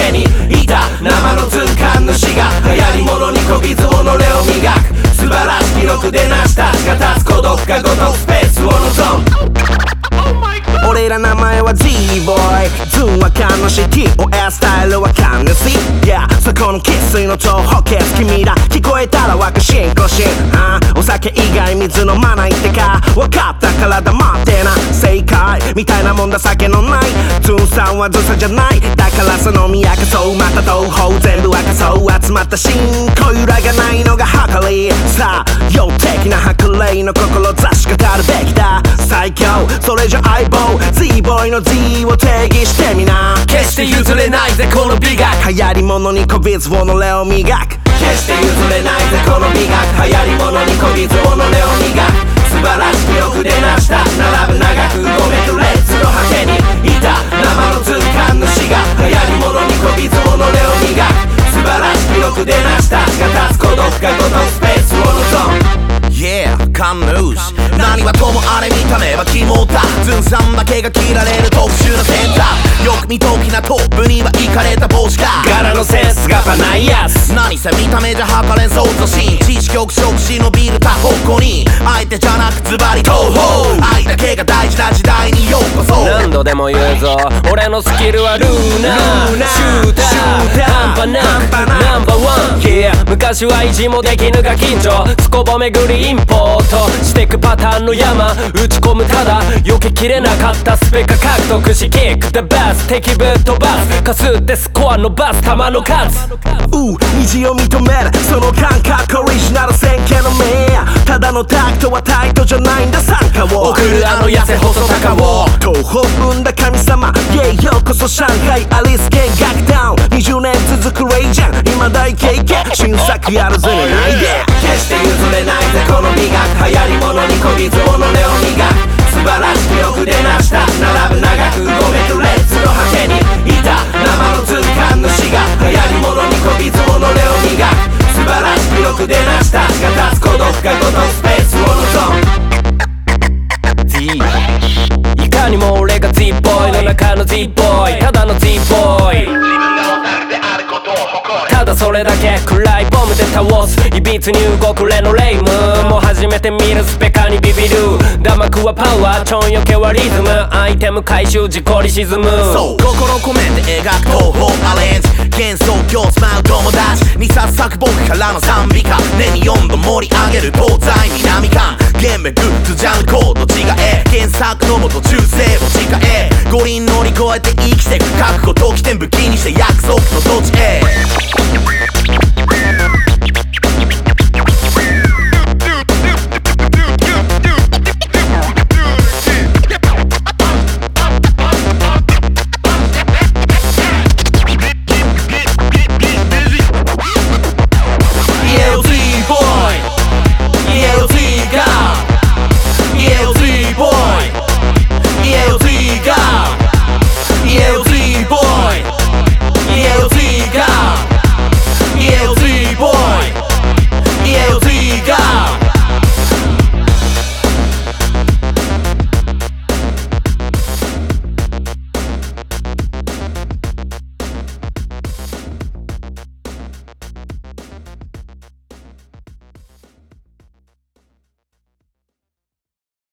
けにいた生の図鑑主が流行り物にこびず己を磨く素晴らしき記録でなした地下立つ孤独がごとくスペースを望む俺ら名前は G-Boy ズンはカンのシティ OS スタイルはカンネシ Yeah そこの生粋の超補欠君ら聞こえたら若進行進お酒以外水飲まないってか分かったから黙ってな正解みたいなもんだ酒のないズンさんはズサじゃないだからその宮かそうまた東方全部赤そう集まった新小揺らがないのが計りさあ陽的な白麗の志語るべきだ最強それじゃ相棒 Z-Boy の Z を定義してみな決して譲れないぜこの美学流行り物にこびず己を磨く決して譲れないぜこの美学流行り物にこびず己を磨く素晴らしき欲でなした並ぶ長く5メートル列の果てにいた生の図鑑主が流行り物にこびず己を磨く素晴らしき欲でなした地下立つ孤独がごとくスペースを望むYeah, カンヌーシ何はともあれ見た目は肝だズンさんだけが切られる特殊なセンターよく見ときなトップにはイカれた帽子が柄のセンスがないやつ何せ見た目じゃ測れんそうとし知識憶食し伸びる他方向に相手じゃなくズバリ東方愛だけが大事な時代にようこそ何度でも言うぞ俺のスキルはルーナーシューター半端なナンバーワン、yeah、昔は意地もできぬが緊張すこぼめぐりインポートしてくパターンの山打ち込むただ避けきれなかったスペカ獲得しキックでバス敵ぶっ飛ばすかすってスコア伸ばす球の数虹を認めるその感覚オリジナル先見の明ただのタクトはタイトじゃないんだ参加を送るあの痩せ細高を東方生んだ神様 Yeah ようこそ上海アリス見学ダウン20年続くレイジャン今大経験新作やるぜねないで決して譲れないぜこの美学流行り物にこびず己を磨く素晴らしき欲でなした並ぶ長く5メートル列の果てにいた生の図鑑主が流行り物にこびず己を磨く素晴らしき欲でなした地下立つ孤独がごとくスペースを望む Z いかにも俺が Z-Boy の中の Z-Boy ただの Z-Boyただそれだけ暗いボムで倒すいびつに動くレノレイムもう初めて見るスペカにビビる打膜はパワーちょんよけはリズムアイテム回収事故に沈むそう心込めて描く東方アレンジ幻想郷スマイル友達にささく僕からの賛美歌年に4度盛り上げる東西南館ゲメグッズジャンルコード違え原作のもと忠誠を誓え五輪乗り越えて生きてく覚悟と起点武器にして約束の土地へ